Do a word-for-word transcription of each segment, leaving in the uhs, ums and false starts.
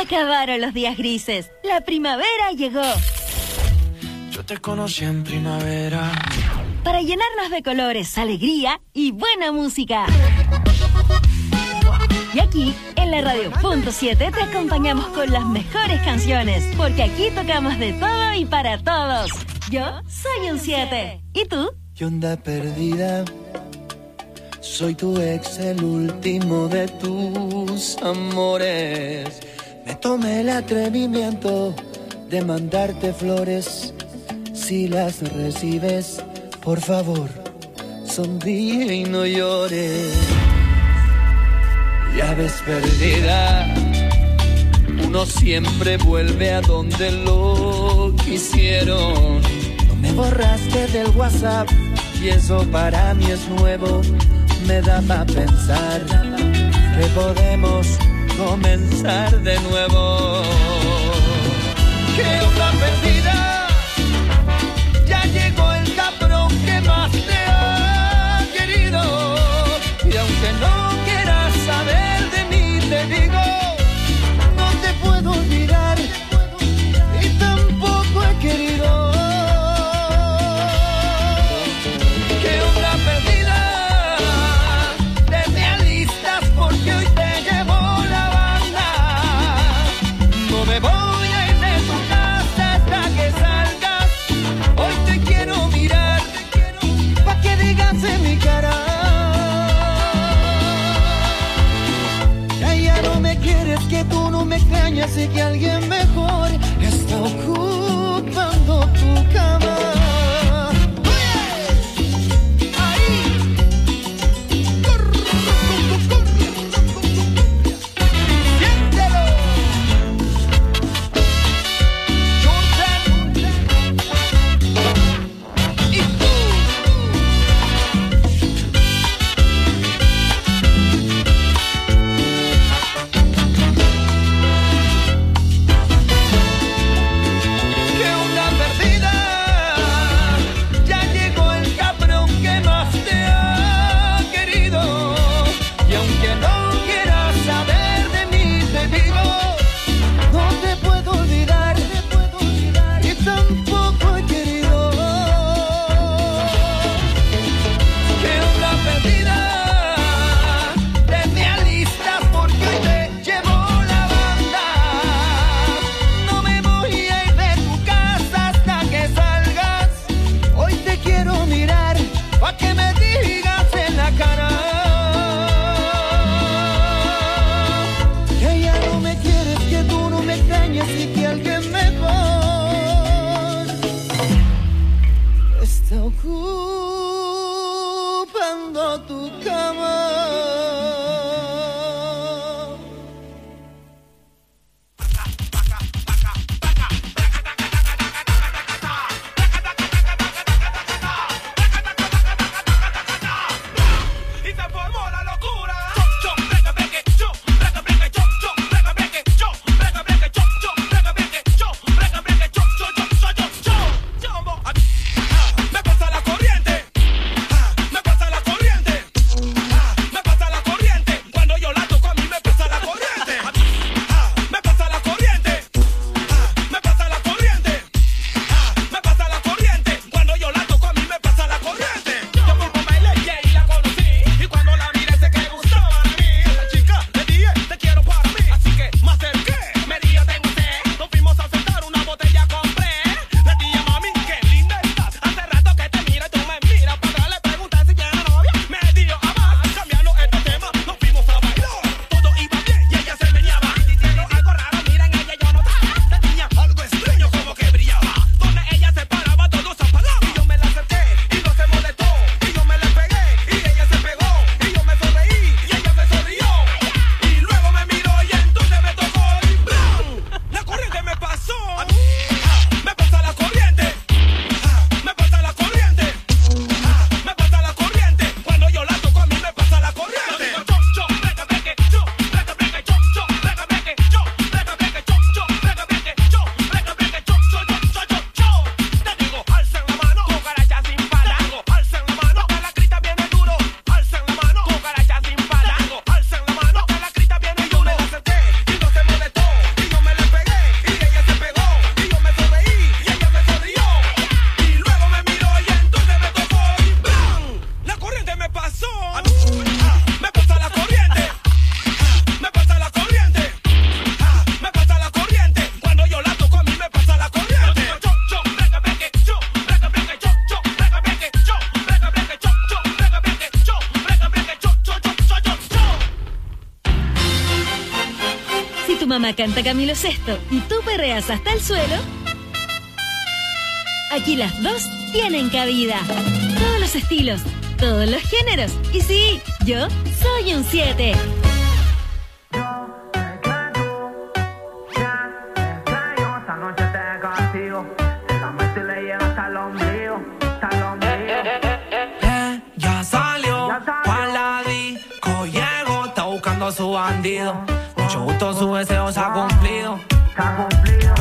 acabaron los días grises. La primavera llegó. Yo te conocí en primavera. Para llenarnos de colores, alegría y buena música. Y aquí, en la Radio Punto siete, te acompañamos con las mejores canciones, porque aquí tocamos de todo y para todos. Yo soy un siete. ¿Y tú? ¿Qué onda perdida? Soy tu ex, el último de tus amores. Me tomé el atrevimiento de mandarte flores. Si las recibes, por favor, sonríe y no llores. Ya ves perdida, uno siempre vuelve a donde lo quisieron. No me borraste del WhatsApp y eso para mí es nuevo. Me da pa' pensar que podemos comenzar de nuevo. ¿Qué onda perdida? Ya llegó el cabrón que más te ha querido. Y aunque no quieras saber de mí, te digo, no te puedo olvidar y tampoco he querido. ¿Qué onda perdida? Te me alistas porque hoy te llevo la banda. No me voy a ir de tu casa hasta que salgas. Hoy te quiero mirar pa' que digas en mi cara. Que tú no me extrañas y que alguien mejor está ocupando tu cama. mamá canta Camilo Sesto y tú perreas hasta el suelo, aquí las dos tienen cabida. Todos los estilos, todos los géneros. Y sí, yo soy un siete. Ella salió pa' la disco, llegó, está buscando a su bandido. Mucho gusto, su deseo se ha cumplido. Se ha cumplido.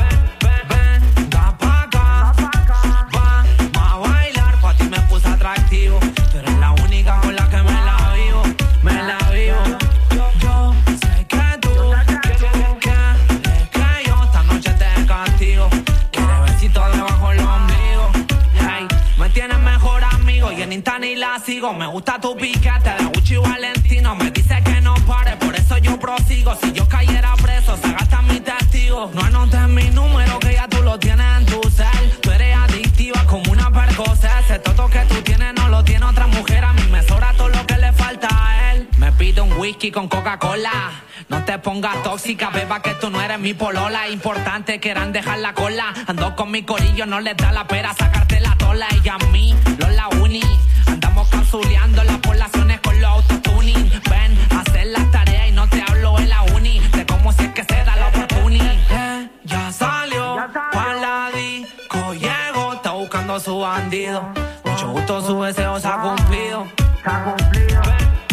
Venga pa' acá, va, va a bailar, pa' ti me puse atractivo. Tú eres la única con la que me la vivo, me la vivo. Yo sé que tú, que, que, que yo esta noche te castigo. Quiere besito debajo del ombligo. Hey, me tienes mejor amigo y en Insta ni la sigo. Me gusta tu piquete de Gucci y Valentino. Me dice que no pare, por eso yo prosigo. Si yo cayera preso, se gasta mi testigo. No anotes mi número, que ya tú lo tienes en tu cel. Tú eres adictiva como una Percocet. Ese toto que tú tienes no lo tiene otra mujer. A mí me sobra todo lo que le falta a él. Me pido un whisky con Coca-Cola. No te pongas tóxica, beba, que tú no eres mi polola. Importante, quieran dejar la cola. Ando con mi corillo, no les da la pera sacarte la tola. Ella a mí, los la uni. Andamos capsuleando las poblaciones con los autotuning. Ven a hacer las tareas y no te hablo de la uni. De cómo si es que se da la oportunidad. Eh, ya salió, pa' la disco, llegó, está buscando a su bandido. Mucho gusto, su deseo se ha cumplido. Se ha cumplido.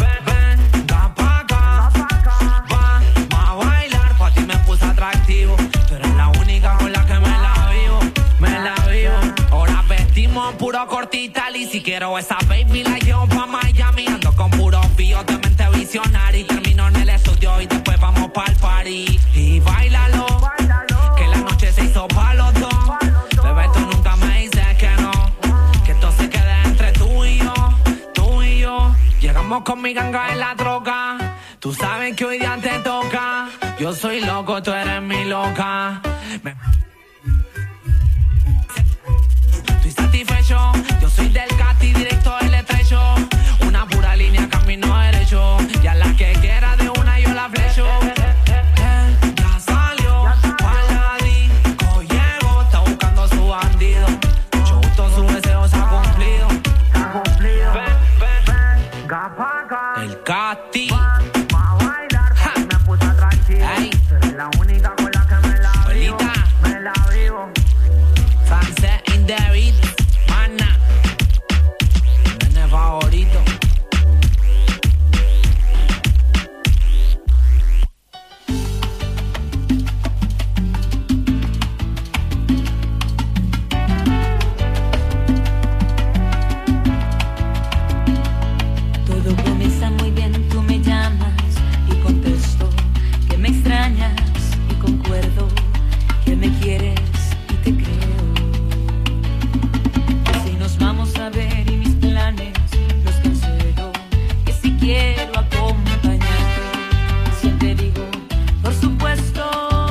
Venga pa' acá, va, va a bailar, pa' ti me puse atractivo. Tú eres la única con la que me la vivo, me la vivo. Ahora vestimos puro cortita y si quiero esa baby la llevo pa' Miami. Ando con puros píos de mente visionaria. Termino en el estudio y después vamos pa'l party. Y bailalo, que la noche se hizo pa' los dos. Bebé, tú nunca me dices que no, que esto se quede entre tú y yo, tú y yo. Llegamos con mi ganga en la troca. Tú sabes que hoy día te toca. Yo soy loco, tú eres mi loca. Me... Estoy satisfecho. Yo soy del cati directo del estrecho. Una pura línea, camino derecho. Y a la que quiera de una yo la flecho. Eh, ya salió, pa' la disco, llegó, está buscando a su bandido. Mucho gusto, su deseo se ha cumplido. Se ha cumplido. Ven, ven, venga pa' acá. El cati. Va a bailar, pa' me puse atractivo. Hey. Eres la única con la que me la vivo. Solita. Me la vivo. Sunset in the beat, mana. Nene favorito. Todo comienza muy bien, tú me llamas y contesto que me extrañas y concuerdo que me quieres y te creo. Si nos vamos a ver y mis planes los cancelo, que si quiero acompañarte, siempre digo, por supuesto.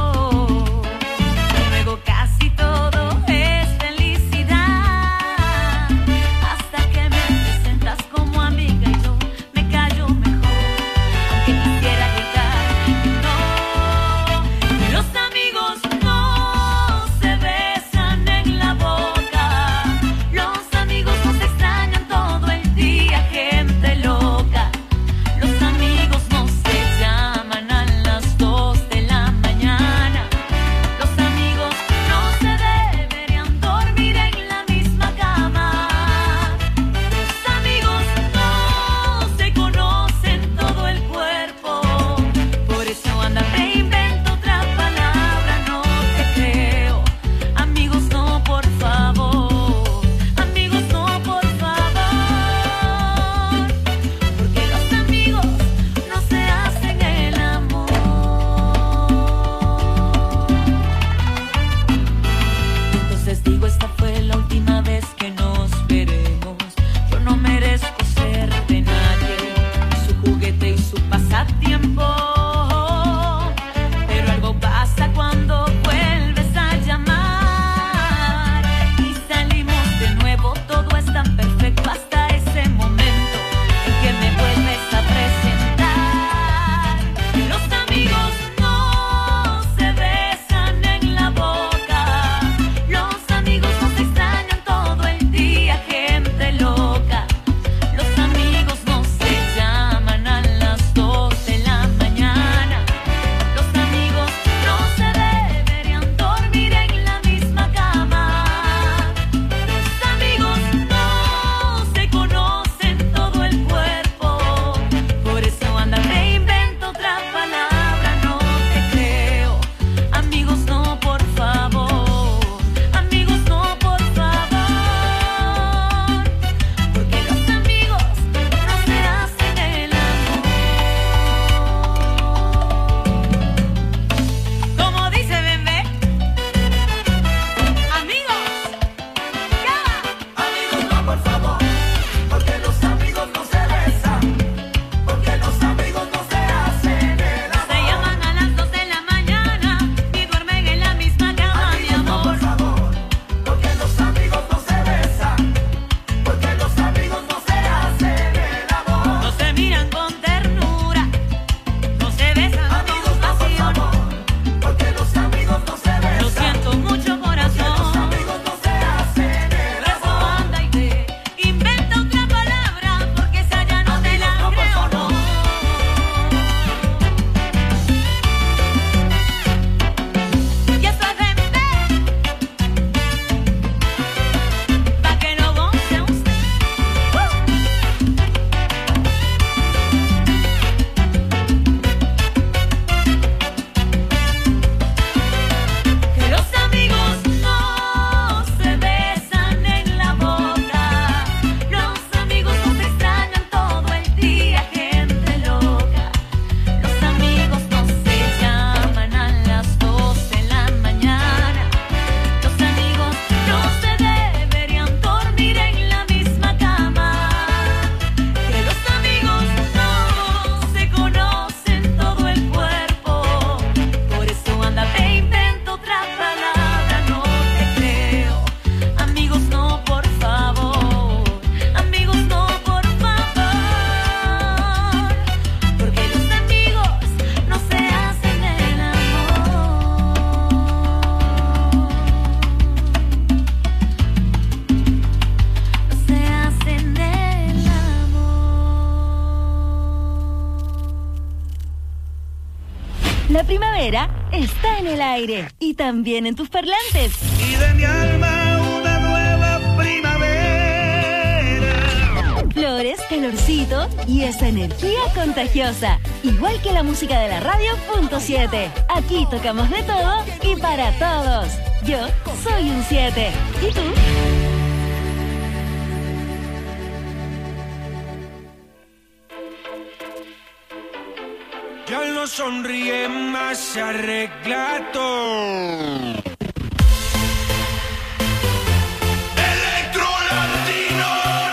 Luego casi todo es felicidad, hasta que me presentas como amiga y yo me callo mejor, aunque quisiera gritar que no. Los amigos no se besan en la boca, los amigos no se extrañan todo el día, gente loca. Los amigos no se llaman a las dos de la mañana, los amigos no se deberían dormir en la misma cama. Los amigos no se conocen todo el cuerpo, por eso anda te invento otra palabra, no te creo. Amigos no, por favor, amigos no, por favor, porque los amigos no se hacen el amor. Entonces digo, esta fue la última vez que nos veremos. Yo no merezco ser de nadie, su juguete y su pasatiempo. Pero algo pasa cuando vuelves a llamar y salimos de nuevo. Todo es tan perfecto hasta ese momento en que me vuelves a presentar. Los amigos no La primavera está en el aire y también en tus parlantes. Y de mi alma una nueva primavera. Flores, calorcito y esa energía contagiosa. Igual que la música de la radio punto siete. Aquí tocamos de todo y para todos. Yo soy un siete. ¿Y tú? Ya no sonríe más, se arregla todo. Electro Latino.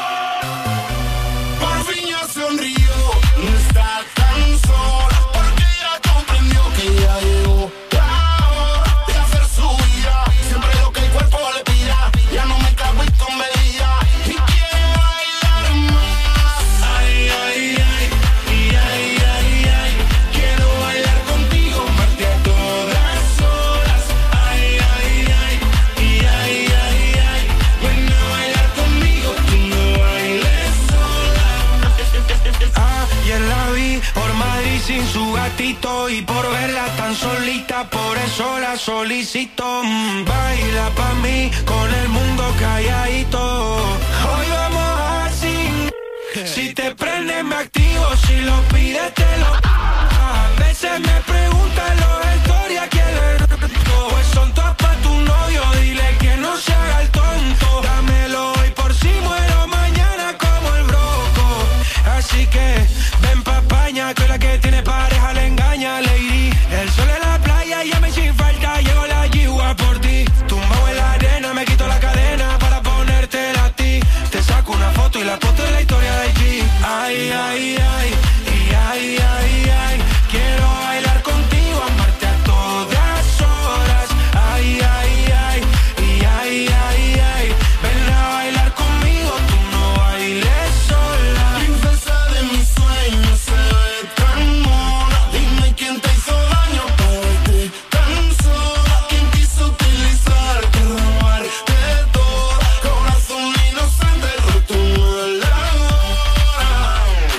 Por fin ya sonrió, no está tan sola, porque ya comprendió que ya llegó la hora de hacer su vida. Siempre lo que el cuerpo le pida, ya no me cago y con bebida. Y quiero bailar más. Ay, ay, ay, y ay, ay, ay. Quiero bailar contigo, amarte a todas horas. Ay, ay, ay, y ay, ay, ay. Ven a bailar conmigo, tú no bailes sola. Ayer la vi por Madrid sin su gatito y por verla tan solita, por eso la solicito. Mm, baila pa' mí con el mundo calladito. Hoy vamos a sin. Si te prende me activo, si lo pides te lo. A veces me preguntan los historias quién es. Pues son todas pa' tu novio, dile que no se haga el tonto. Dámelo hoy por si muero mañana como el broco. Así que ven pa' España, que la que tiene pareja le engaña, lady. El sol en la playa, llame sin falta, llego la yigua por ti. Tumbado en la arena, me quito la cadena para ponértela a ti. Te saco una foto y la foto de la historia de allí. Ay, ay, ay, y ay, ay, ay. Quiero bailar contigo, amarte a todas horas. Ay, ay, ay, y ay, ay, ay. Ven a bailar conmigo, tú no bailes sola. Princesa de mis sueños, se ve tan mona. Dime quién te hizo daño para verte tan sola. ¿Quién quiso utilizarte, robarte todo? Corazón inocente, roto la hora.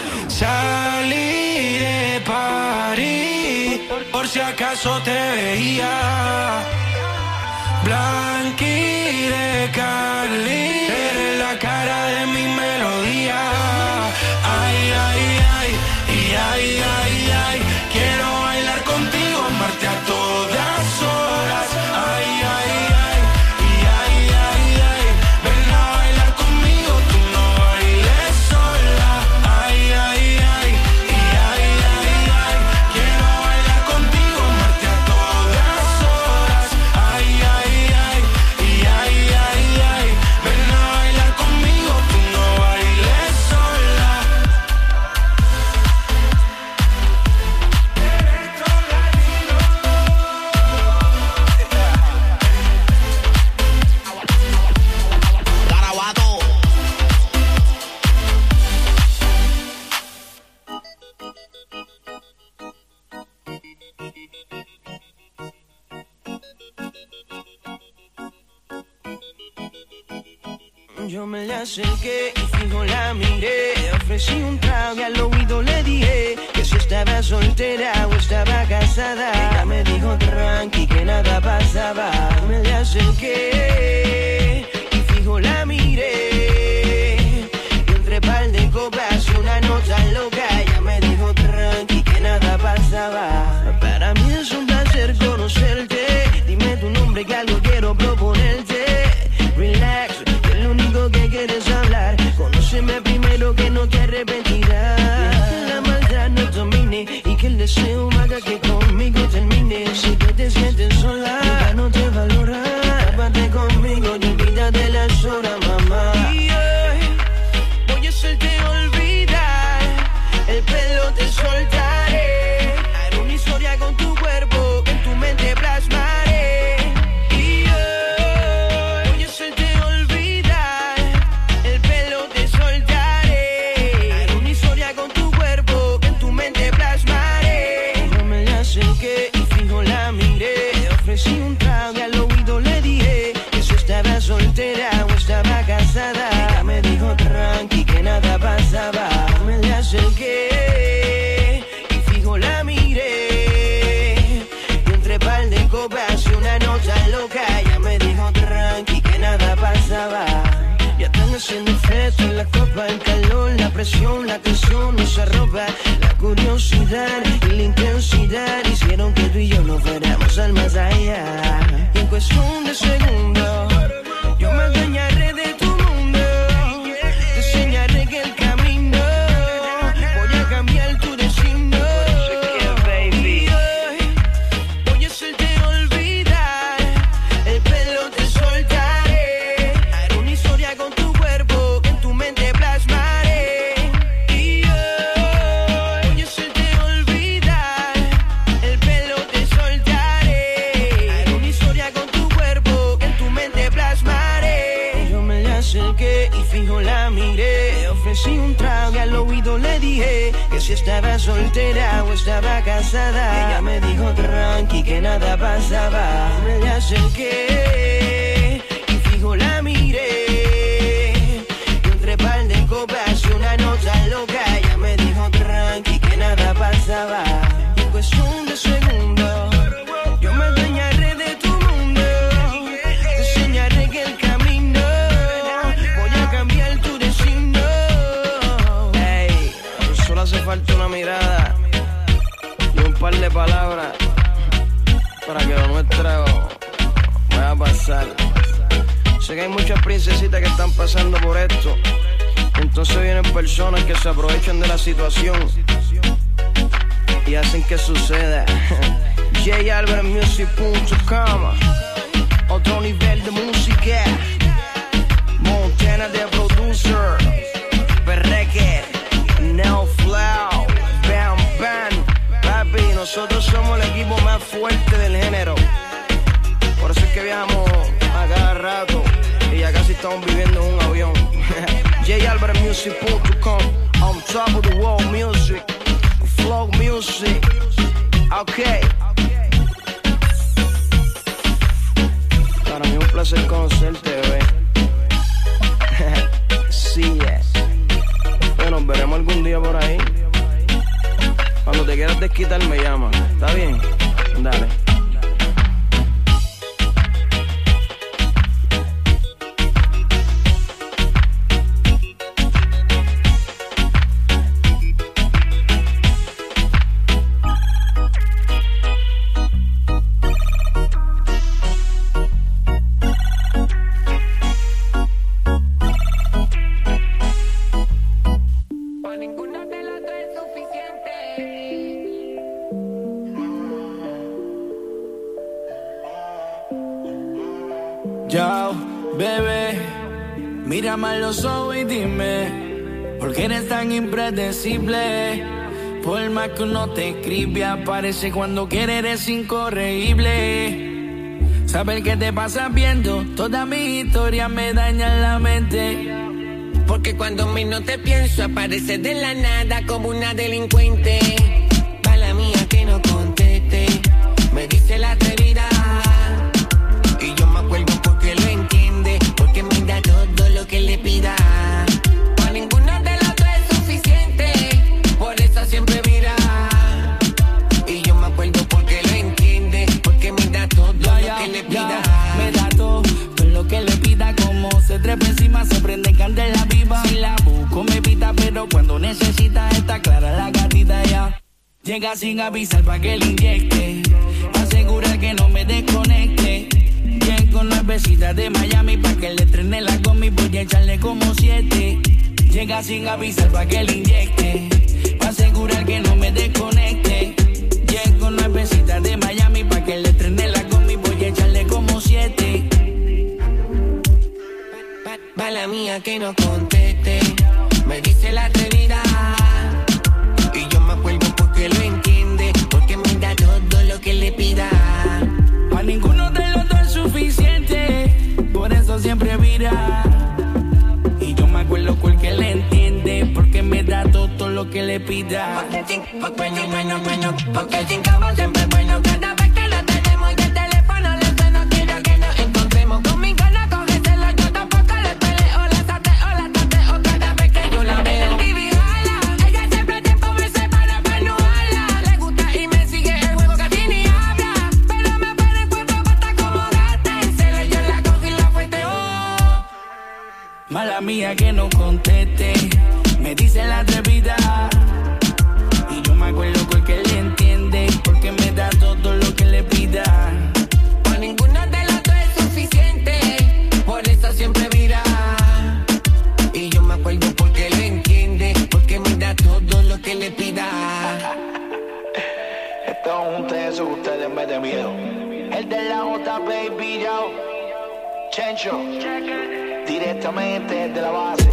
Salí de París, por si acaso te veía. Blanqui de Cali, eres la cara de mi melodía. Ay, ay, ay, y ay, ay, ay. Quiero bailar contigo, amarte a todas horas. Ay, ay, ay, y ay, ay, ay. Ven a bailar conmigo, tú no bailes sola. Ay, ay, ay, y ay, ay, ay. Quiero bailar contigo, amarte a todas horas. Ay, ay, ay, y ay, ay, ay. Ven a bailar conmigo, tú no bailes sola. Garabato. Yo me le acerqué y fijo la miré. Ofrecí un trago y al oído le dije que si estaba soltera o estaba casada. Ella me dijo tranqui que nada pasaba. Me le acerqué y fijo la miré. Y entre par de copas y una nota loca. Ella me dijo tranqui que nada pasaba. Para mí es un placer conocerte. Dime tu nombre que algo quiero proponerte. Relax, que lo único que quieres hablar. Conóceme primero que no te arrepentirás. Que la maldad no domine y que el deseo haga que conmigo termine. Si tú te sientes sola, ya no te valora. Tápate conmigo y olvídate las horas, mamá. Y hoy voy a hacerte olvidar. El pelo te soltaré. Haré una historia con tu cuerpo que en tu mente plasmaré. Y hoy voy a hacerte olvidar. El pelo te soltaré. Haré una historia con tu cuerpo que en tu mente plasmaré. Yo me la acerqué y fijo la miré. Ofrecí un trago y al oído le dije que si estaba soltera o estaba casada. Ella me dijo tranqui que nada pasaba. Me la acerqué ropa, el calor, la presión, la tensión, esa ropa, la curiosidad y la intensidad hicieron que tú y yo nos fuéramos al más allá. Y en cuestión de segundos, yo me adueñaré de tu mundo, te enseñaré que el camino voy a cambiar tu destino. Baby, voy a hacerte olvidar, el pelo te soltaré, haré una historia con tu cuerpo que en tu mente plasmaré. Y yo voy a hacerte olvidar, el pelo te soltaré, haré una historia con tu cuerpo que en tu mente plasmaré. Yo me le acerqué y fijo la miré, ofrecí un trago y al oído le dije que si estaba soltera o estaba casada. Ella me dijo tranqui que nada pasaba. Me le acerqué y fijo la miré, y entre par de copas y una nota loca. Ella me dijo tranqui que nada pasaba. Y en cuestión de segundos, yo me adueñaré de tu mundo, te enseñaré que el camino voy a cambiar tu destino. Ey, solo hace falta una mirada y un par de palabras para que lo nuestro vaya a pasar. Sé que hay muchas princesitas que están pasando por esto, entonces vienen personas que se aprovechan de la situación y hacen que suceda. J Albert Music punto com, otro nivel de música. Montana de producer, Perreque, No Flow, Bam Bam. Papi, nosotros somos el equipo más fuerte del género, por eso es que viajamos a cada rato y ya casi estamos viviendo en un avión. J Albert Music punto com, on top of the world music, flow music, ok. Para mí es un placer conocerte, bebé. Sí, es. Bueno, nos veremos algún día por ahí. Cuando te quieras desquitar me llama, ¿está bien? Dale. Yo, bebé, mírame a los ojos y dime, ¿por qué eres tan impredecible? Por más que uno te escribe, aparece cuando quiere, eres incorregible. Saber qué te pasa viendo, toda mi historia me daña la mente. Porque cuando menos te pienso, apareces de la nada como una delincuente. Mala mía que no conteste, me dice la atrevida. Y yo me acuerdo porque lo entiende, porque me da todo lo que le pida. Pa' ninguno de los dos es suficiente, por eso siempre mira. Y yo me acuerdo porque lo entiende, porque me da todo ya, lo ya, que le pida. Ya, me da todo, todo lo que le pida. Como se trepa encima, se prende candela viva. Si la busco me pita, pero cuando necesita está clara la gatita ya. Llega sin avisar pa' que le inyecte, asegura que no me desconecte. Bien con nuevecitas de Miami pa' que le trene la gomi, voy a echarle como siete. Llega sin avisar pa' que le inyecte, pa' asegurar que no me desconecte. Bien con nuevecitas de Miami pa' que le trene la gomi, voy a echarle como siete. Mala mía que no conteste, me dice la atrevida. Y yo me acuerdo porque lo entiende, porque me da todo lo que le pida. A ninguno de los dos es suficiente, por eso siempre vira. Y yo me acuerdo porque le entiende, porque me da todo lo que le pida. Porque sin, porque ni bueno, bueno, porque sin cabo siempre es bueno. Cada vez que lo tenemos y el teléfono le suena, quiero que nos encontremos. Conmigo no cógeselo, yo tampoco le peleo. La sateo, la tateo cada vez que yo la veo. El T V jala, ella siempre tiempo me separa para no hablar. Le gusta y me sigue el juego que tiene y habla. Pero me pone el cuerpo basta como gata. En celo yo la cojo y la fueteo. Mala mía día que no conteste, me dice la atrevida. Y yo me acuerdo porque él entiende, porque me da todo lo que le pida. Para ninguna de las dos es suficiente, por eso siempre vira. Y yo me acuerdo porque él entiende, porque me da todo lo que le pida. Esto es un teso que ustedes me den miedo. El de la J, baby, yo. Chencho, directamente de la base.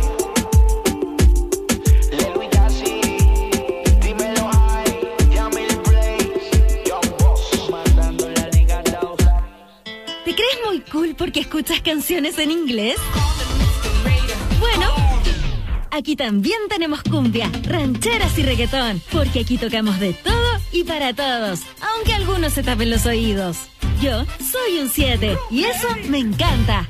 Lelo y Yassi, dímelo high, Yamil Blaze, Young Boss, matando la liga dos. ¿Te crees muy cool porque escuchas canciones en inglés? Bueno, aquí también tenemos cumbia, rancheras y reggaetón, porque aquí tocamos de todo y para todos, aunque algunos se tapen los oídos. Yo soy un siete y eso me encanta.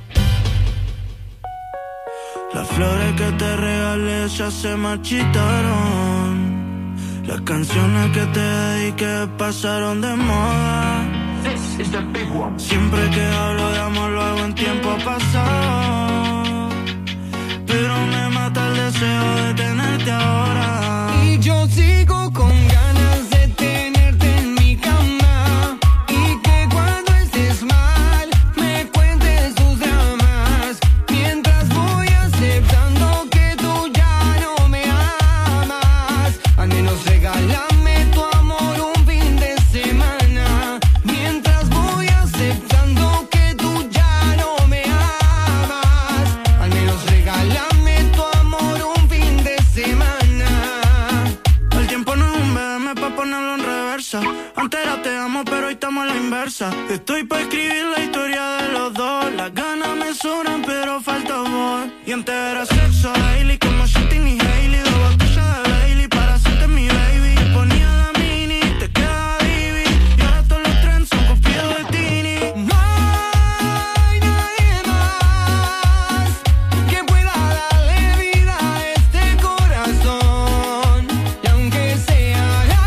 Las flores que te regalé ya se marchitaron. Las canciones que te dediqué pasaron de moda. Siempre que hablo de amor lo hago en tiempo pasado, pero me mata el deseo de tenerte ahora. Y yo sigo con ganas de tenerte en mi cama, y que cuando estés mal me cuentes tus dramas, mientras voy aceptando que tú ya no me amas. Al menos regálame tu amor un fin de semana, mientras voy aceptando que tú ya no me amas. Al menos regálame tu amor un fin de semana. El tiempo no es un B M pa' ponerlo en reversa. Antes era te amo, pero hoy estamos a la inversa. Estoy pa' escribir la historia de los dos. Las ganas me sobran, pero falta voz. Y antes era sexo daily, como Shotty y Hailey. Dos botellas de Bailey para hacerte mi baby. Te ponía la mini, te quedaba divi. Y ahora todos los trends son copiados de Tini. No hay nadie más que pueda darle vida a este corazón. Y aunque sea la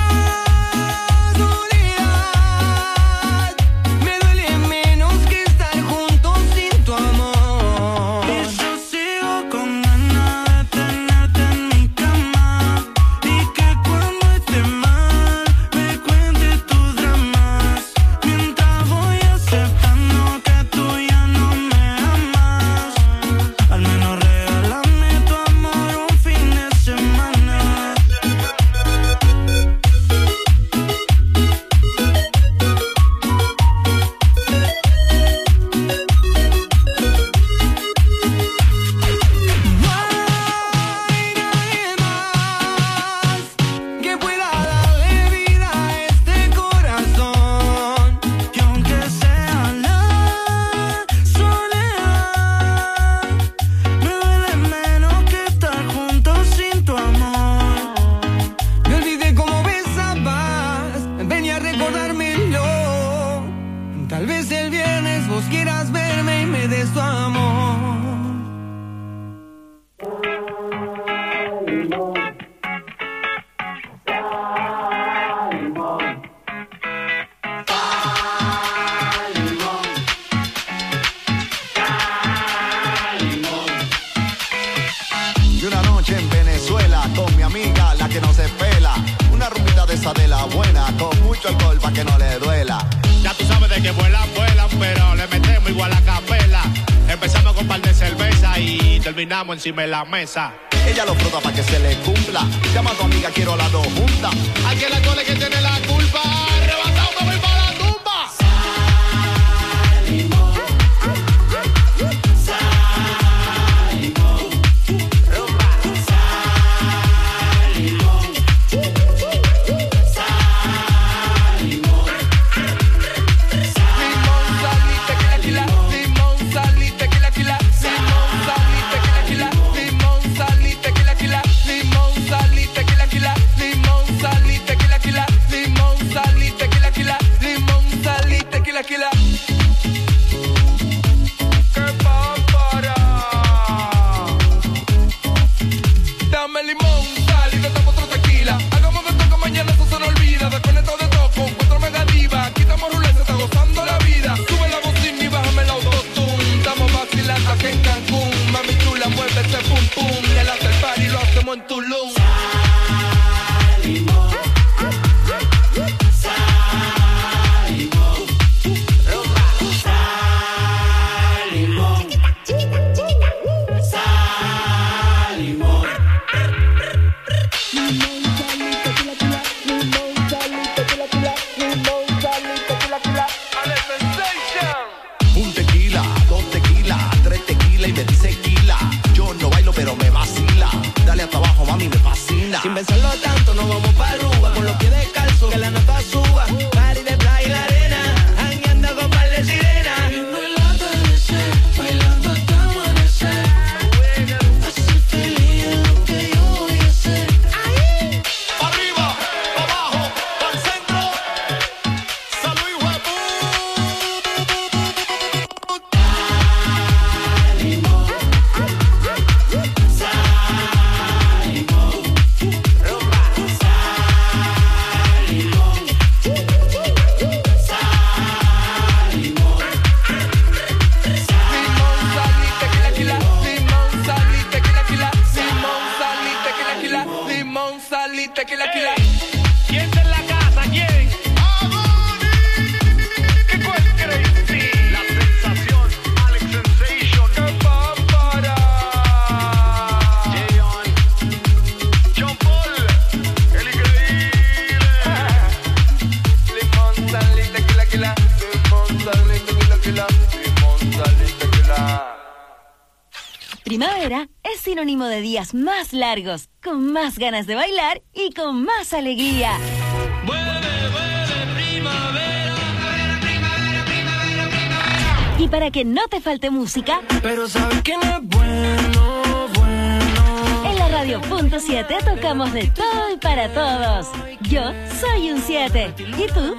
soledad, me duele menos que estar juntos sin tu amor. Y yo sigo con ganas de tenerte en mi cama, y que cuando esté mal me cuentes tus dramas, mientras voy aceptando que tú ya no me amas. Al menos regálame tu amor un fin de semana. No hay nadie más que pueda darle vida a este corazón. Y aunque sea la soledad, me duele menos que estar juntos sin tu amor. Me olvidé cómo besabas, ven a recordármelo. Tal vez el viernes vos quieras verme y me des tu amor. Y una noche en Venezuela con mi amiga, la que no se pela. Una rumbita de esa de la buena, con mucho alcohol pa' que no le duela. Ya tú sabes de que vuelan, vuelan, pero le metemos igual a capela. Empezamos con un par de cerveza y terminamos encima de la mesa. Ella lo frota pa' que se le cumpla. Llama a tu amiga, quiero las dos juntas. Hay que la cole que tiene la culpa. Arrebatado me voy para la tumba. Limón, sal y tequila, tequila. Limón, sal y tequila, tequila. Limón, sal y tequila, tequila. Limón, sal y tequila, tequila. Limón, sal y tequila, tequila. Limón, sal y tequila, tequila. primavera es sinónimo de días más largos, con más ganas de bailar y con más alegría. Vuelve, vuelve, primavera. Primavera, primavera, primavera, primavera. Y para que no te falte música, pero sabes que no es bueno, bueno. En la radio punto siete tocamos de todo y para todos. Yo soy un siete. ¿Y tú?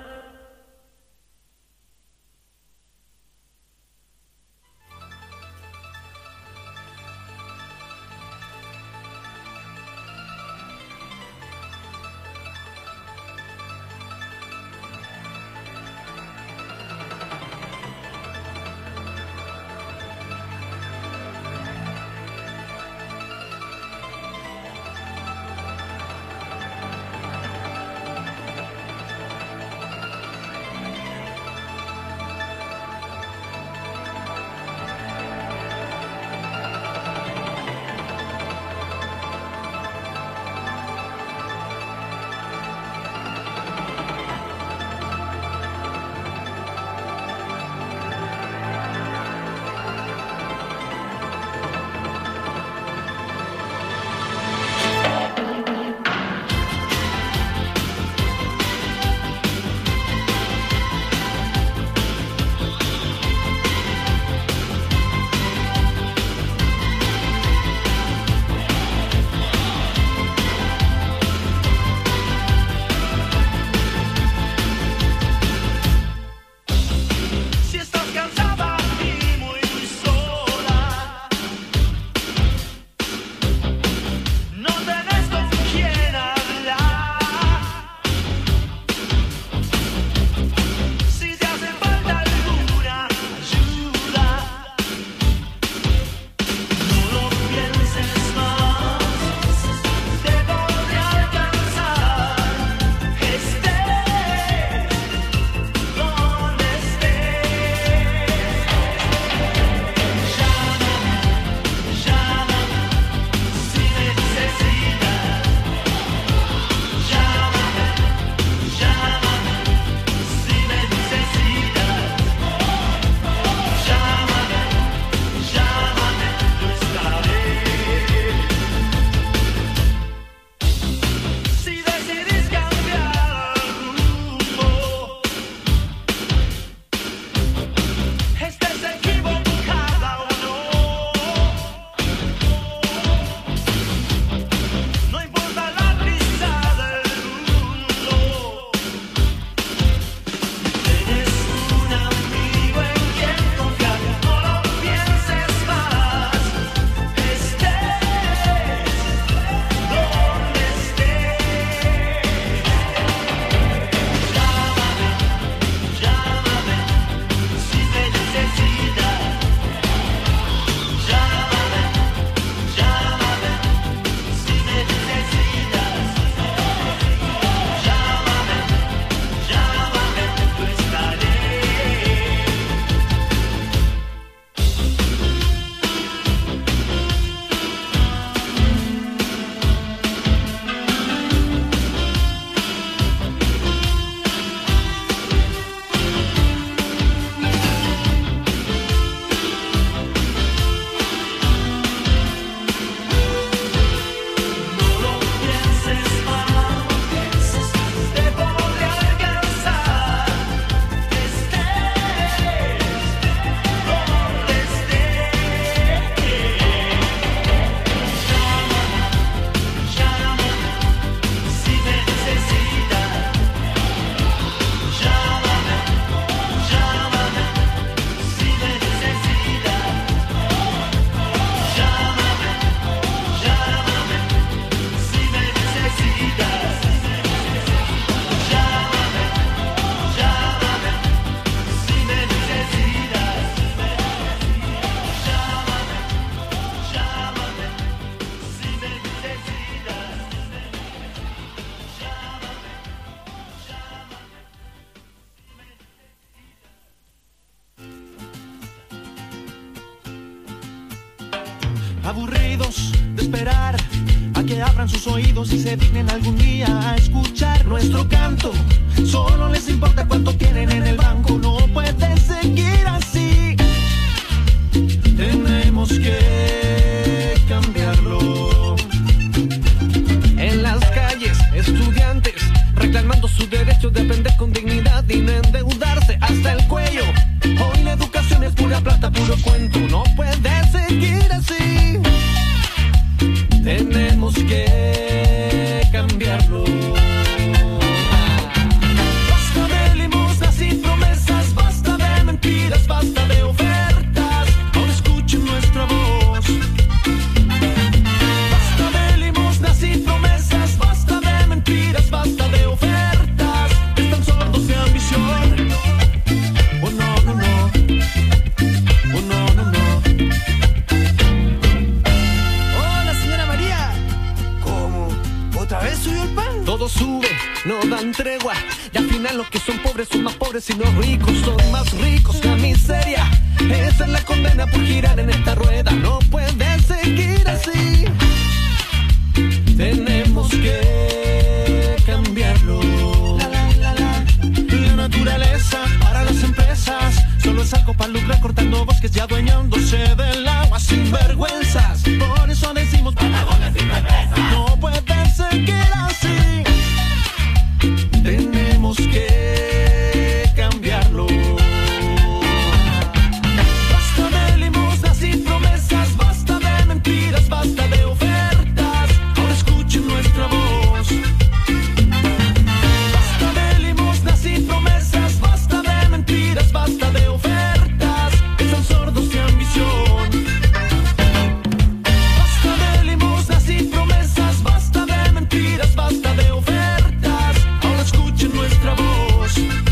aburridos de esperar a que abran sus oídos y se dignen algún día a escuchar nuestro canto. Solo les importa cuánto tienen en el banco, no puede seguir así. Tenemos que lo cuento, no puede seguir así. Tenemos que cambiarlo. Basta de limosnas y promesas, basta de mentiras, basta de ofertas. Ahora escuchen nuestra voz. Basta de limosnas y promesas, basta de mentiras, basta de ofertas. Están sordos de ambición. Oh no, no, no. Oh no, no, no. Hola, señora María. ¿Cómo? ¿Otra vez subió el pan? Todo sube, no dan tregua. Y al final los que son pobres son más pobres y los ricos son más ricos. La miseria, esa es la condena por girar en esta rueda. No puede seguir así. Tenemos que cambiarlo. La, la, la, la. La naturaleza para las empresas solo es algo para lucrar, cortando bosques y adueñándose del agua sin vergüenzas. Por eso decimos Patagones sin represas. No puede seguir así. Tenemos que cambiarlo. Basta de limosnas y promesas, basta de mentiras, basta de ofertas. Ahora escuchen nuestra voz. Basta de limosnas y promesas, basta de mentiras, basta de ofertas. Están sordos de ambición. Basta de limosnas y promesas, basta de mentiras, basta de ofertas. Ahora escuchen nuestra voz.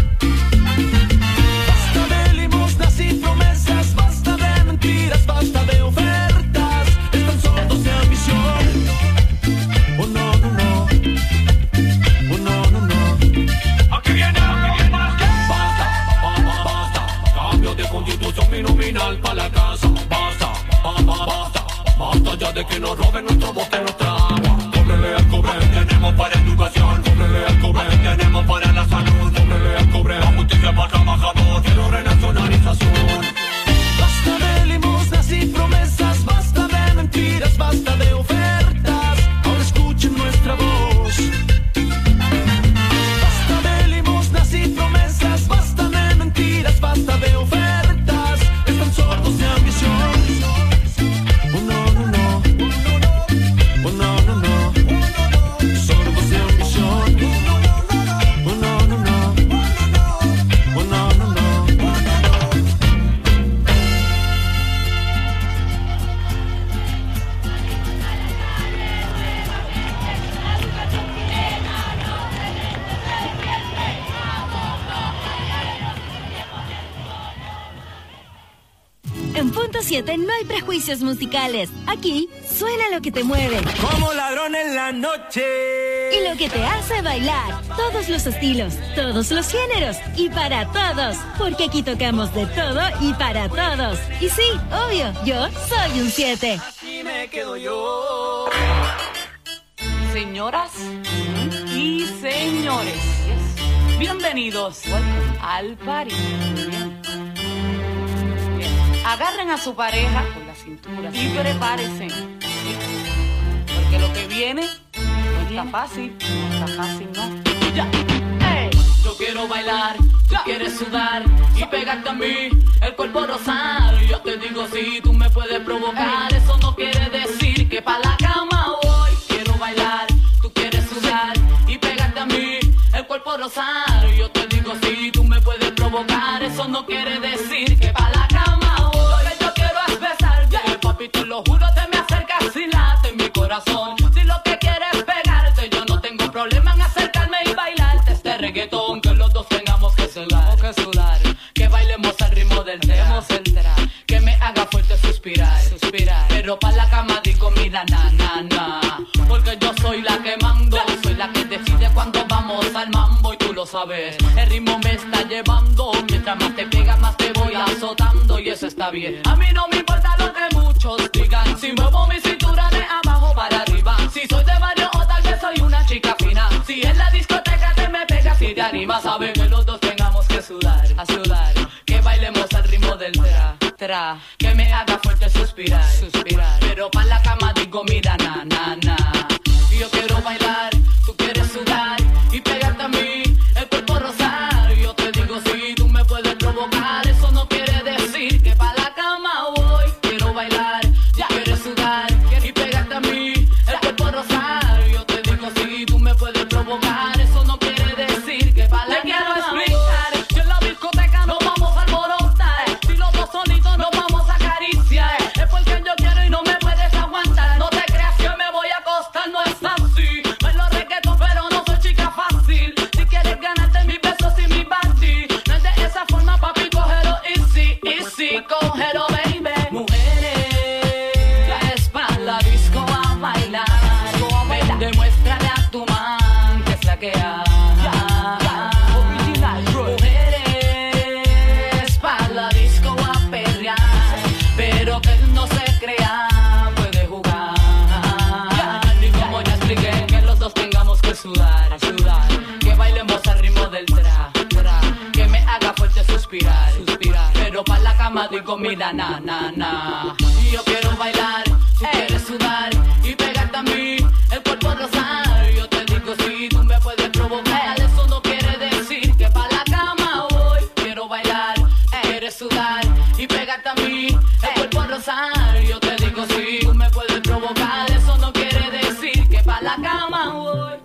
Basta de limosnas y promesas, basta de mentiras, basta de ofertas. Están sordos de ambición. Oh no, no, no. Oh no, no, no. Aquí viene, aquí viene. Basta, basta, basta. Cambio de constitución binominal para la casa. Basta, basta, basta. Basta ya de que nos roben nuestro bote, nuestra agua. Cóbrele al cobre, tenemos para educación. Cóbrele al cobre, tenemos para la salud. Cóbrele al cobre, la justicia para trabajador. Quiero renacionalización. Basta de limosnas y promesas, basta de mentiras, basta de ofertas. Ahora escuchen nuestra voz. Basta de limosnas y promesas, basta de mentiras, basta de ofertas. Están sordos de ambición. Oh no, no, no. Oh no, no, no. Sordos de ambición. Oh no, no, no. Oh no, no, no. En Punto siete no hay prejuicios musicales. Aquí suena lo que te mueve Como ladrón en la noche. y lo que te hace bailar. Todos los estilos, todos los géneros y para todos. Porque aquí tocamos de todo y para todos. Y sí, obvio, yo soy un siete. Aquí me quedo yo. Señoras y señores, bienvenidos al party. Bien. Bien. Agarren a su pareja por la cintura y prepárense, porque lo que viene no está fácil, no está fácil, no. Ya. Hey. Yo quiero bailar, tú quieres sudar y pegarte a mí, el cuerpo rosar. Yo te digo si tú me puedes provocar, eso no quiere decir que pa' la cama voy. Quiero bailar, tú quieres sudar y pegarte a mí, el cuerpo rosar. Yo te digo si tú me puedes provocar, eso no quiere decir que pa' la cama voy. Lo que yo quiero es besarte, papi, te lo juro, te me acercas y late en mi corazón. Si lo que quieres es pegarte, yo no tengo problema en acercarme y bailarte este reggaetón, que los dos tengamos que sudar, que sudar, que bailemos al ritmo del tema, que me haga fuerte suspirar, suspirar, pero pa' la cama digo mira na na na, porque yo soy la que mando, soy la que decide cuando vamos al mambo y tú lo sabes, el ritmo me está llevando, mientras más te pega más te voy azotando y eso está bien. A mí no me importa lo que muchos digan, si muevo mi cintura de abajo para arriba, si soy de barrio o tal vez soy una chica fina, si en la discoteca te me pegas y te animas, saben que los dos tengamos que sudar, a sudar, que bailemos al ritmo del tra, tra, que me haga fuerte suspirar, suspirar, pero pa' la cama digo mira na na na, y yo quiero bailar, tú quieres sudar y pegarte a mí, el cuerpo rosar. Yo te digo si tú me puedes provocar, eso no quiere decir que pa' la cama cama digo mira na na na. Yo quiero bailar, tú quieres sudar y pegarte a mí, el cuerpo rosar. Yo te digo si tú me puedes provocar, eso no quiere decir que pa' la cama voy. Quiero bailar, quieres sudar y pegarte a mí, el cuerpo rosar. Yo te digo si tú me puedes provocar, eso no quiere decir que pa' la cama voy.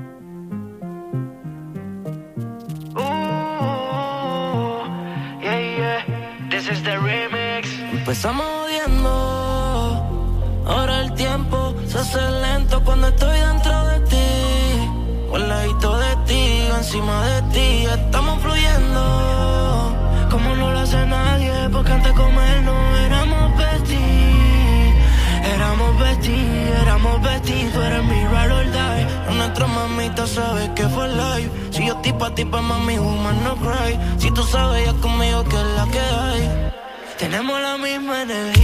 This is the remix. Empezamos odiando, ahora el tiempo se hace lento cuando estoy dentro de ti. Al ladito de ti, encima de ti, estamos fluyendo como no lo hace nadie, porque antes de comer no éramos besties. Éramos besties, éramos besties, tú eres mi ride or die. Nuestra mamita sabe que fue live. Si yo tipa tipa mami, woman no cry. Si tú sabes ya conmigo que es la que hay. Tenemos la misma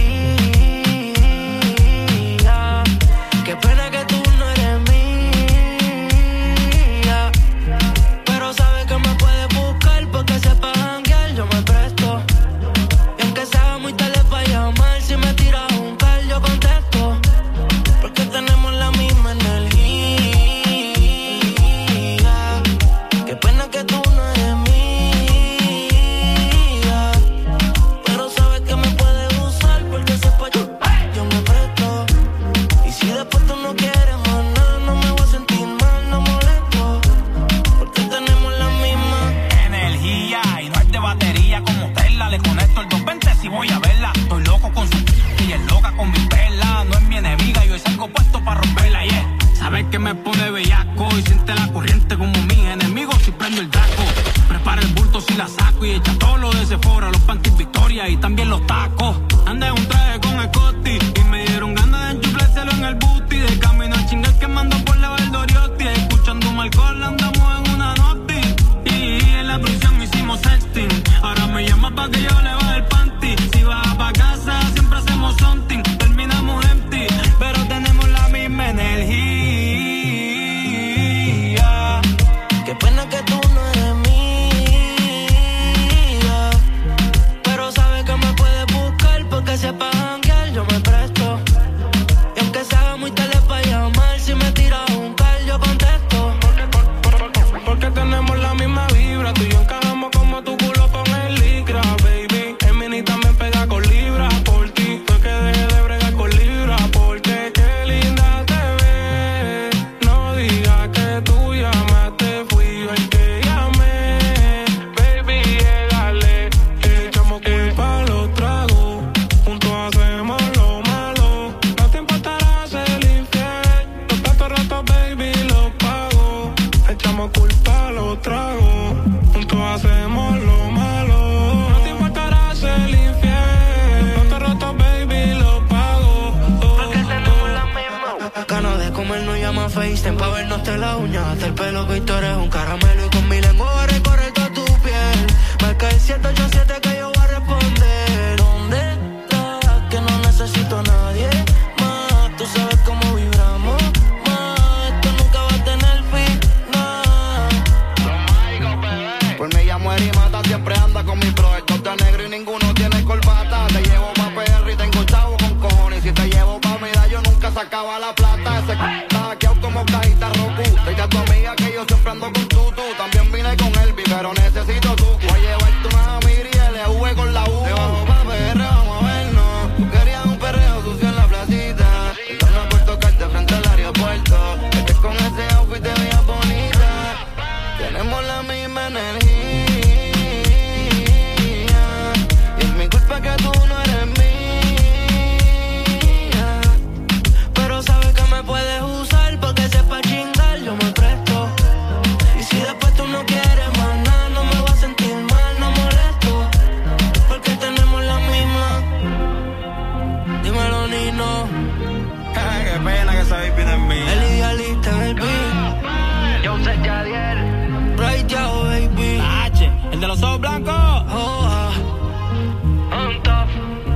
energía. Qué pena que tú no eres mía, pero sabes que me puedes buscar porque sepa janguear, yo me presto. Y aunque sea muy tarde para llamar, si me tiras un call yo contesto, porque tenemos la misma energía. Qué pena que tú no eres mía, pero sabes que me puedes usar porque sepa yo, yo me presto. Y si después tú no quieres más nada, no me voy a sentir mal, no molesto, porque tenemos la misma energía. Y no es de batería como Tesla, le conecto el doscientos veinte si voy a verla. Estoy loco con su y es loca con mi perla. No es mi enemiga, yo salgo puesto para romperla, yeah. Sabes que me pone bellaco y siente la corriente como mis enemigos si prendo el draco. Prepara el bulto si la saco y echa todo lo de Sephora, los panties Victoria y también los tacos. Andé un traje con Scotty y me dieron ganas de enchuflárselo en el booty. De camino a chingar quemando por la Valdoriotti, escuchando un alcohol andamos en una noti. Y en la prisión hicimos sexting, ahora me llama pa' que yo le baje el panty. Si vas pa' casa siempre hacemos something, terminamos empty, pero tenemos la misma energía. Qué pena que tú no eres mía, pero sabes que me puedes buscar porque sepa janguear, yo me presto. Y aunque sea muy tarde para llamar, si me tiras un call yo contesto, porque, por, por, por, porque tenemos la misma vibra. Tú y yo encajamos como tu culo con el licra, baby. El mini también pega con libra por ti. Fue que dejé de bregar con libra porque qué linda te ves. No digas que tú llamaste, fui yo el que llamé. Baby, llégale, echamos culpa a los tragos, juntos hacemos lo malo. No te importará ser infiel, los platos rotos, baby, los pago. Echamos culpa a los tragos, juntos hacemos lo malo. No te importará ser infiel, los platos rotos, baby, los pago. Porque tenemos la misma. Ganas de comer no llama FaceTime pa' vernos de la uña, hasta el pelo que tú eres un caramelo y con mi lengua voy a recorrer toda tu piel. Marca el siete ocho siete que yo voy a responder. ¿Dónde estás? Que no necesito a nadie más. Tú sabes cómo vibramos más. Esto nunca va a tener final. Pues me llamo Eri Mata, siempre anda con mi bro. El de negro y ninguno tiene corbata. Te llevo pa' P R y tengo chavo con cojones. Si te llevo pa' Mida yo nunca sacaba la plata. Ese c*** está hackeado como cajita Roku. Dile a tu amiga que yo siempre ando con tutu. También vine con Elvi, pero necesito tu. Voy a llevar tu Mahamiri y L V con la U. Te bajo pa' P R, vamos a vernos. Tú querías un perreo sucio en la placita. Entonces por tocarte frente al aeropuerto. Este con ese outfit te veías bonita. Tenemos la misma energía. Y es mi culpa que tú no eres mía, pero sabes que me puedes usar porque sepa chingar, yo me presto. Y si después tú no quieres más nada, no me voy a sentir mal, no molesto, porque tenemos la misma. Dímelo, Nino. Qué pena que esa baby no es mía. El idealista en el beat. Yo sé Jadiel. Right Yao, baby. La H, el de los ojos blancos. Oh, ah. On top.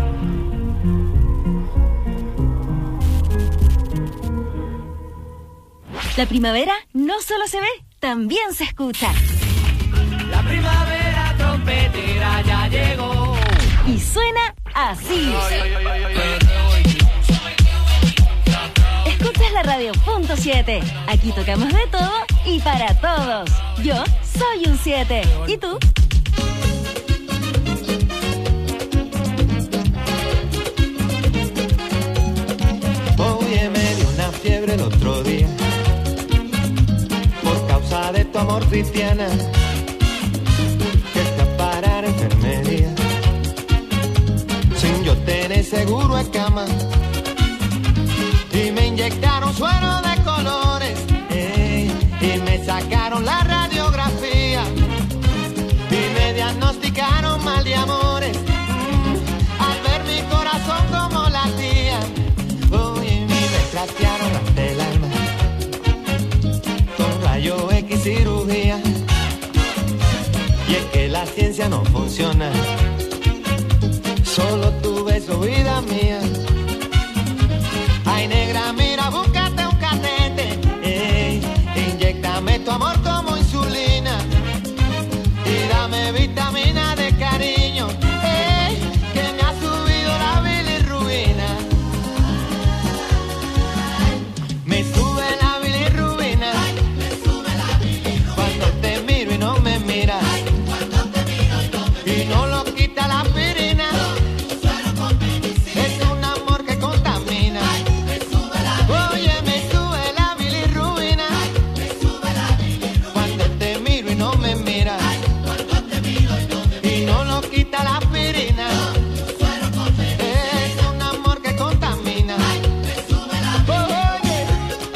La primavera no solo se ve, también se escucha. La primavera trompetera ya llegó. y suena así. Escuchas la radio punto siete. Aquí tocamos de todo y para todos. Yo soy un siete. ¿Y tú? Oye, me dio una fiebre el otro día por causa de tu amor cristiana, que está a parar enfermería sin yo tener seguro en cama, y me inyectaron suero de colores, eh, y me sacaron la radiografía y me diagnosticaron mal de amores, mm, al ver mi corazón como latía. Oye, me trastearon hasta el alma con rayo X cirugía, y es que la ciencia no funciona, solo tu beso, vida mía. Ay, negra, mira, búscate un catete, ey, inyéctame tu amor como insulina y dame vitamina de cariño, ey, que me ha subido la bilirrubina. Me sube la bilirrubina, cuando te miro y no me miras, y no lo quita la aspirina. Es un amor que contamina. Oye, me sube la bilirrubina, cuando te miro y no me miras, y no lo quita la aspirina. Es un amor que contamina. Oye.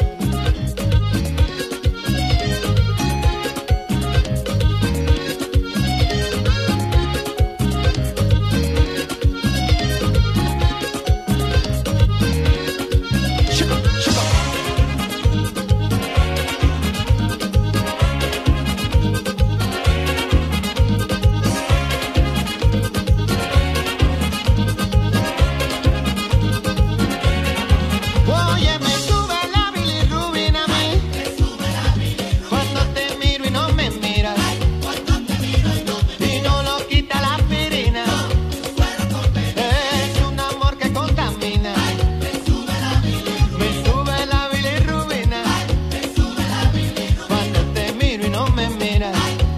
Oye, me sube la bilirrubina a mí, cuando te miro y no me miras, y no lo quita la aspirina. Es un amor que contamina. Me sube la bilirrubina, cuando te miro y no me miras,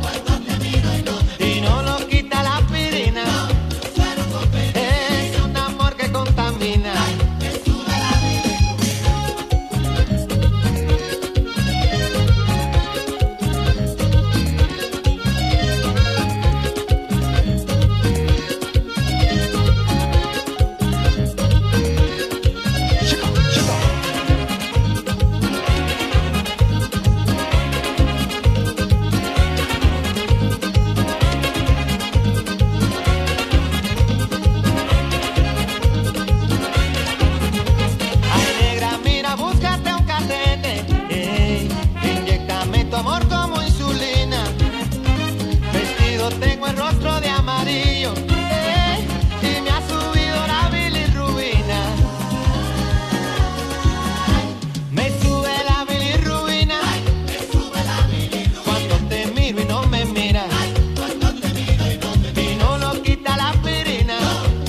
y no lo quita la aspirina. Es un amor que contamina. Ay, negra, mira, búscate un catete, ey, inyéctame tu amor como insulina. Vestido tengo el rostro de amarillo, ey, y me ha subido la bilirrubina. Me sube la bilirrubina, cuando te miro y no me miras, y no lo quita la aspirina.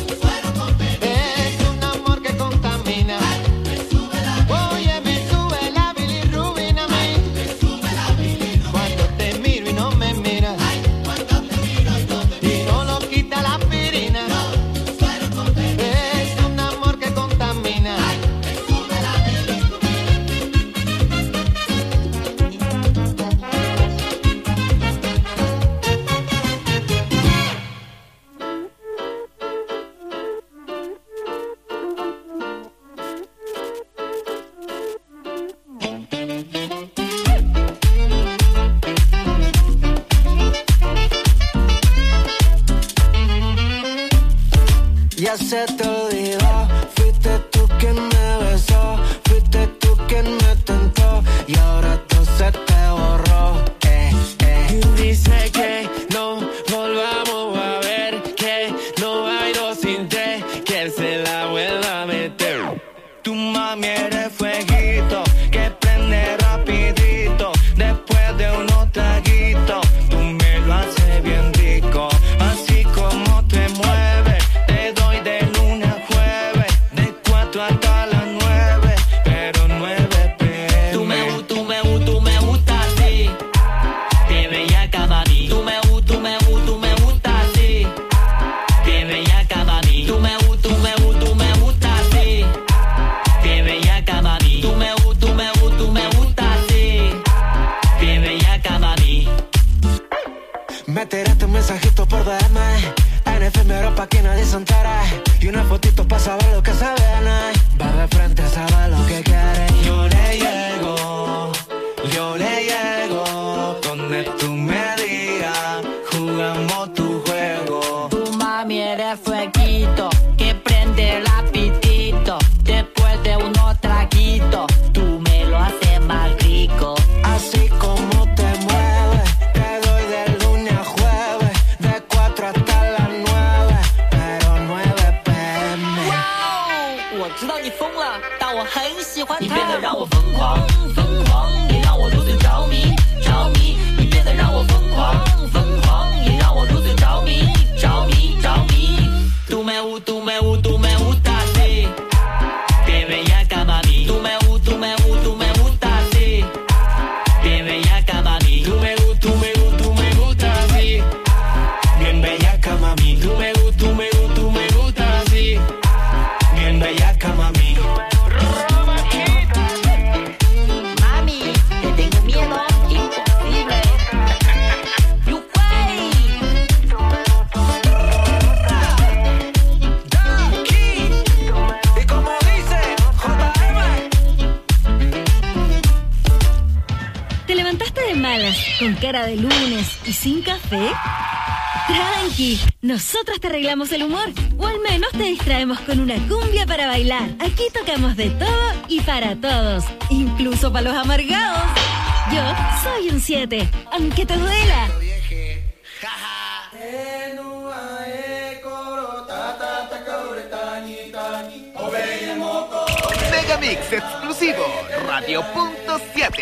Es un amor que contamina. Oye, me sube la bilirrubina a mí, cuando te miro y no me miras, y no lo quita la aspirina. Es un amor que contamina. Ya se te olvidó, fuiste tú quien me besó, fuiste tú quien me tentó, y ahora todo se te borró, eh, eh. Dice que no volvamos a ver, que no bailo sin tres, que se la vuelva a meter. Tu mami eres fueguito, que prende rapidito, después de unos traguitos, tú me lo haces bien rico, así como te mueves, Me tiraste un mensajito por D M, en efímero pa' que nadie se entere, y una fotito pa' saber lo que se viene. Va de frente, sabe lo que quiere. Yo le llego, yo le llego, donde tú me digas, jugamos tu juego. Tu mami eres fueguito, que prende el apetito, después de unos traguitos, tú me lo haces más rico. Así como te mueves, te doy de lunes a jueves, de cuatro hasta las nueve, pero nueve P M. Wow, 我知道你疯了，但我很喜欢它。 你变得让我疯狂，疯狂，也让我如此着迷，着迷。你变得让我疯狂，疯狂，也让我如此着迷，着迷，着迷。 Tú me, tú me, tú me gusta así, bien bellaca mami. Tú me, tú me, tú me gusta así, bien bellaca mami. Tú me, tú me, tú me gusta así, bien bellaca mami. Tú me, tú me, tú me gusta así, bien bellaca mami. Mami, te tengo miedo, imposible. You way. Y como dice J M. ¿Te levantaste de malas, con cara de lunes y sin café? Tranqui, nosotros te arreglamos el humor, o al menos te distraemos con una cumbia para bailar. Aquí tocamos de todo y para todos, incluso para los amargados. Yo soy un siete, aunque te duela. Megamix exclusivo, Radio Punto siete.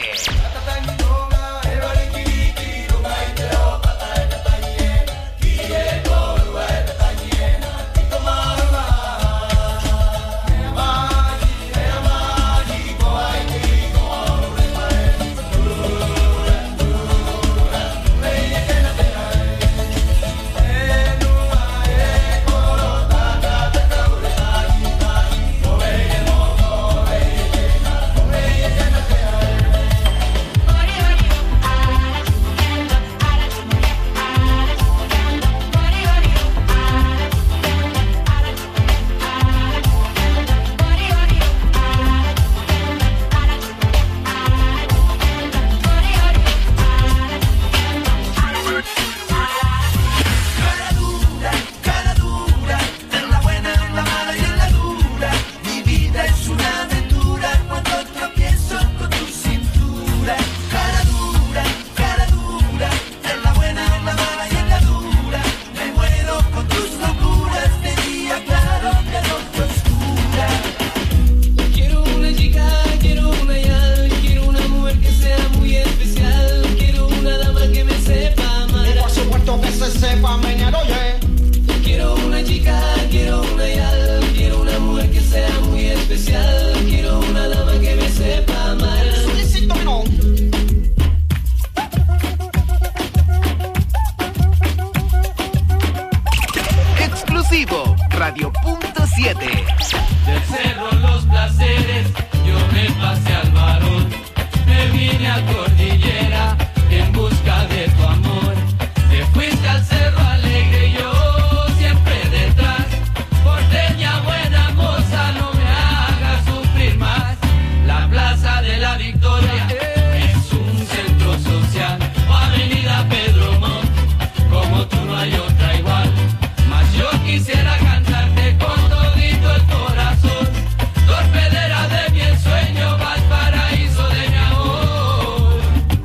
Radio Punto siete. Del cerro los placeres, yo me pasé al varón, me vine a cordillera en busca de tu amor. Te fuiste al cerro alegre, yo siempre detrás. Porteña buena moza, no me hagas sufrir más. La plaza de la Victoria es un centro social, o avenida Pedro Montt, como tú no hay otra igual. Mas yo quisiera cantarte con todito el corazón, torpedera de mi ensueño, Valparaíso de mi amor.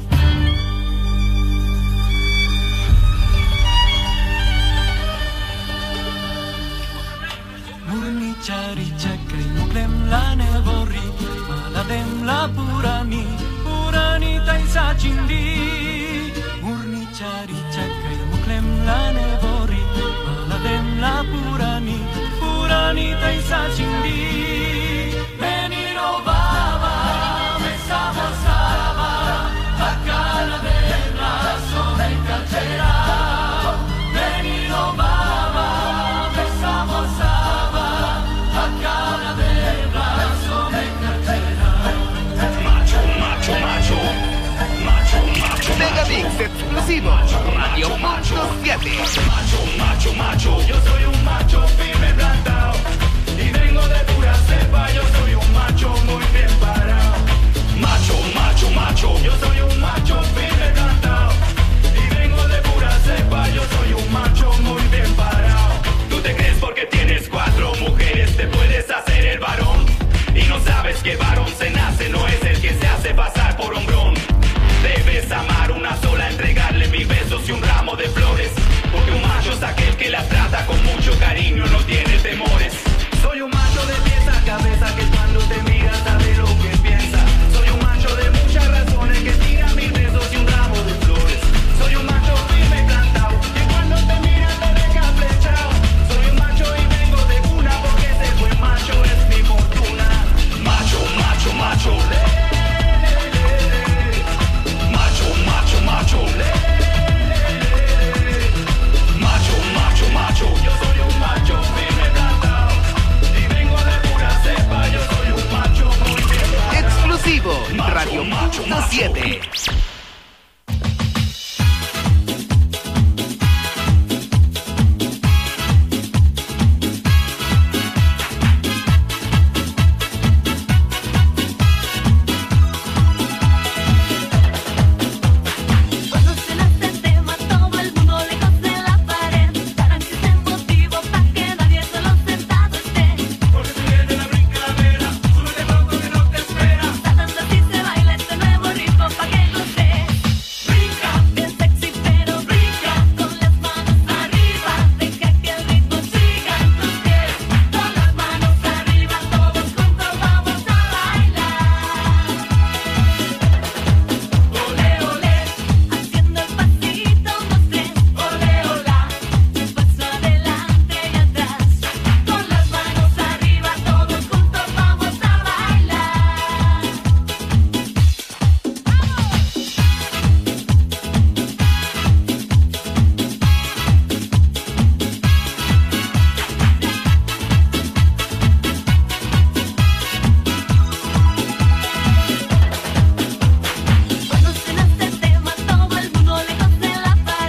Murni cari cekai muklem la nevorri, maladem la purani, purani tai sa cindi. Murni cari cekai muklem la nevorri, maladem la purani, purani tai sa cindi. Menino baba, me sabosaba, a cara de brazo me calcerà. Menino baba, me sabosaba, a cara de brazo me calcerà. Macho, macho, macho, macho, macho. Megamix exclusivo. exclusivo, Radio Punto siete. Macho, macho, macho, yo soy un macho firme plantado y vengo de pura cepa, yo soy un macho muy bien parado. Macho, macho, macho, yo soy un macho firme